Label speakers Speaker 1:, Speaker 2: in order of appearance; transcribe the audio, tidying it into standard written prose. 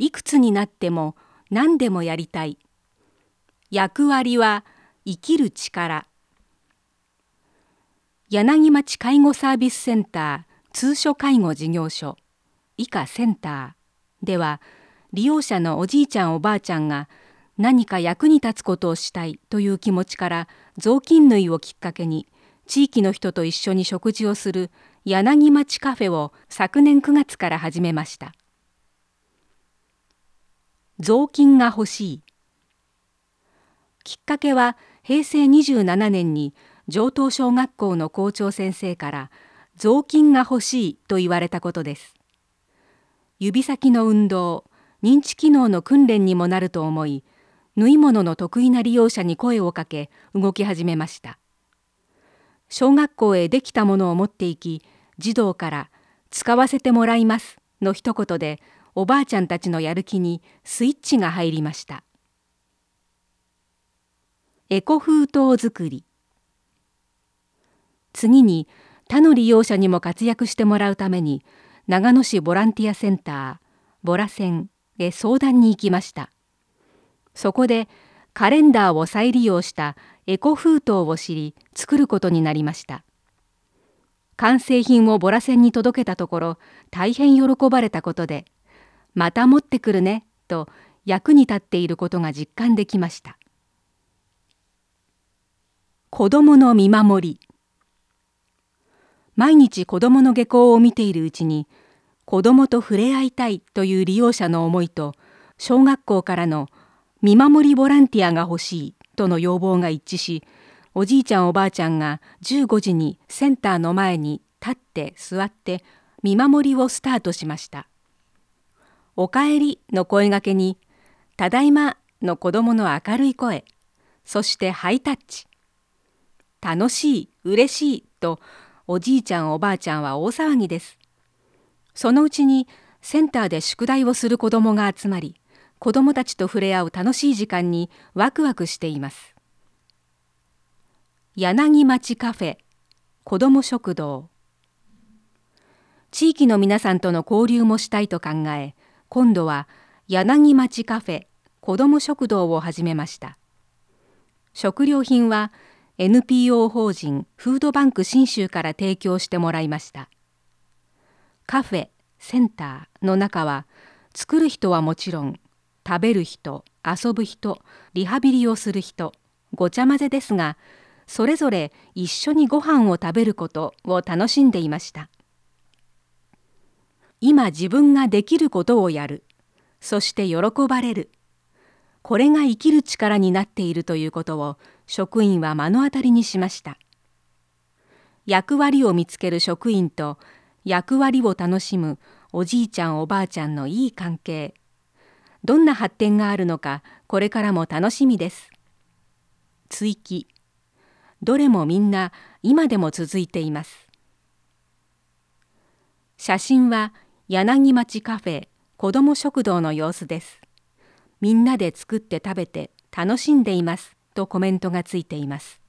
Speaker 1: いくつになっても何でもやりたい。役割は生きる力。柳町介護サービスセンター通所介護事業所以下センターでは、利用者のおじいちゃんおばあちゃんが何か役に立つことをしたいという気持ちから雑巾縫いをきっかけに地域の人と一緒に食事をする柳町カフェを昨年9月から始めました。雑巾が欲しい。きっかけは平成27年に城東小学校の校長先生から雑巾が欲しいと言われたことです。指先の運動、認知機能の訓練にもなると思い、縫い物の得意な利用者に声をかけ動き始めました。小学校へできたものを持っていき、児童から使わせてもらいますの一言でおばあちゃんたちのやる気にスイッチが入りました。エコ封筒作り。次に他の利用者にも活躍してもらうために長野市ボランティアセンターボラセンへ相談に行きました。そこでカレンダーを再利用したエコ封筒を知り作ることになりました。完成品をボラセンに届けたところ大変喜ばれたことで、また持ってくるねと役に立っていることが実感できました。子どもの見守り。毎日子どもの下校を見ているうちに、子どもと触れ合いたいという利用者の思いと小学校からの見守りボランティアが欲しいとの要望が一致し、おじいちゃんおばあちゃんが15時にセンターの前に立って座って見守りをスタートしました。おかえりの声がけに、ただいまの子どもの明るい声、そしてハイタッチ。楽しい、嬉しいとおじいちゃんおばあちゃんは大騒ぎです。そのうちにセンターで宿題をする子どもが集まり、子どもたちと触れ合う楽しい時間にワクワクしています。柳町カフェ、子ども食堂。地域の皆さんとの交流もしたいと考え、今度は柳町カフェ、子ども食堂を始めました。食料品はNPO 法人フードバンク信州から提供してもらいました。カフェ、センターの中は、作る人はもちろん、食べる人、遊ぶ人、リハビリをする人、ごちゃ混ぜですが、それぞれ一緒にご飯を食べることを楽しんでいました。今自分ができることをやる、そして喜ばれる。これが生きる力になっているということを職員は目の当たりにしました。役割を見つける職員と役割を楽しむおじいちゃんおばあちゃんのいい関係。どんな発展があるのかこれからも楽しみです。追記。どれもみんな今でも続いています。写真は柳町カフェ子ども食堂の様子です。みんなで作って食べて楽しんでいますとコメントがついています。